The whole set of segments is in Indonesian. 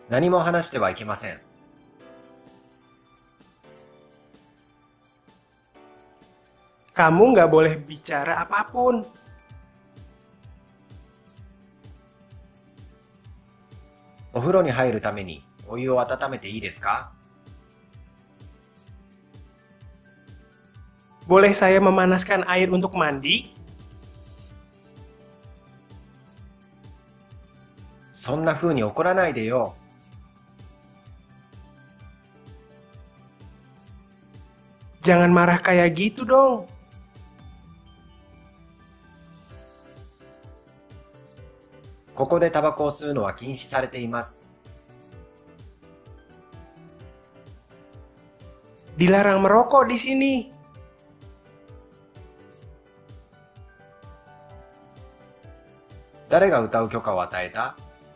何も話してはいけません。 Kamu nggak boleh bicara apapun. お風呂に入るためにお湯を温めていいですか？ Boleh saya memanaskan air untuk mandi? そんな風に怒らないでよ。 Jangan marah kayak gitu dong. ここでタバコを吸うのは禁止されています。 Dilarang merokok di sini. 誰が歌う許可を与えた？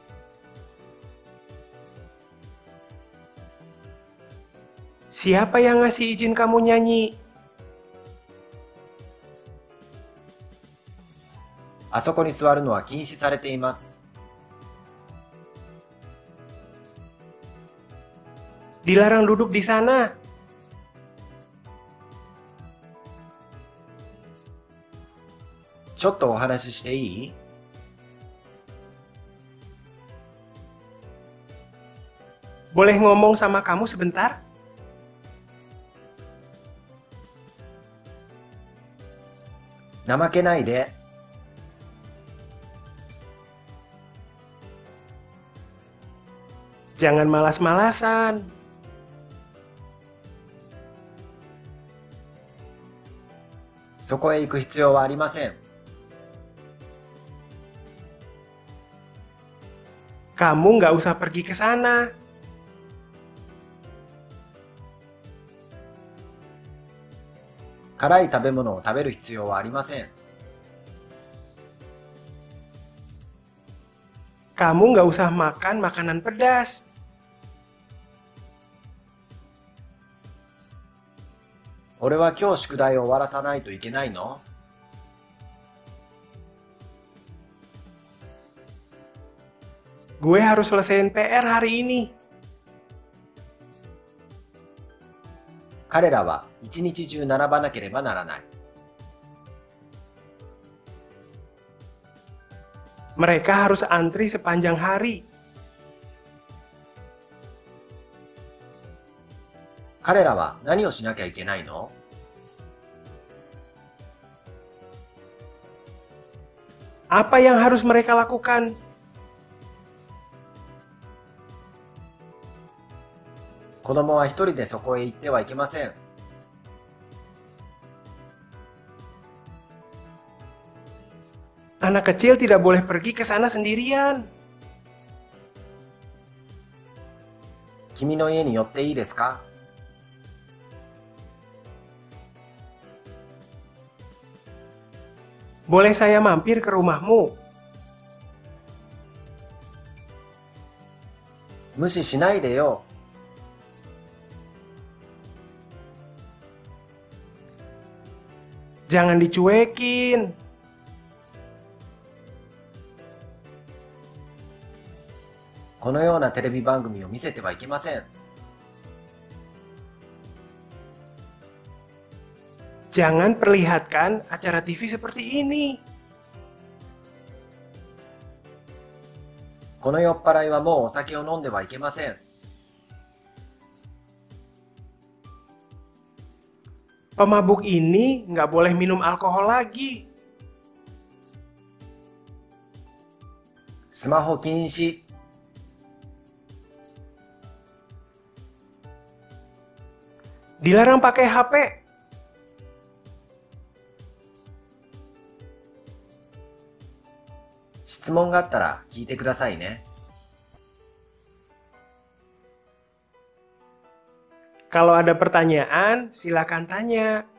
Siapa yang ngasih izin kamu nyanyi? あそこに座るのは禁止されています。 Dilarang duduk di sana. ちょっとお話ししていい？ Boleh ngomong sama kamu sebentar? 怠けないで。 Jangan malas-malasan. そこへ行く必要はありません。 Kamu nggak usah pergi ke sana. 辛い食べ物を食べる必要はありません。 Kamu nggak usah makan makanan pedas. 俺は今日宿題を終わらさないといけないの？ Gue harus selesaiin PR hari ini. 彼らは一日中並ばなければならない。 Mereka harus antri sepanjang hari. 彼らは何をしなきゃいけないの？ Apa yang harus mereka lakukan? 子供は一人でそこへ行ってはいけません。 Anak kecil tidak boleh pergi ke sana sendirian. 君の家に寄っていいですか？ Boleh saya mampir ke rumahmu? 無視しないでよ。 Jangan dicuekin. このようなテレビ番組を見せてはいけません。 Jangan perlihatkan acara TV seperti ini. この酔っ払いはもうお酒を飲んではいけません。 Pemabuk ini nggak boleh minum alkohol lagi. スマホ禁止。 Dilarang pakai HP. 質問があったら聞いてくださいね。 Kalau ada pertanyaan, silakan tanya.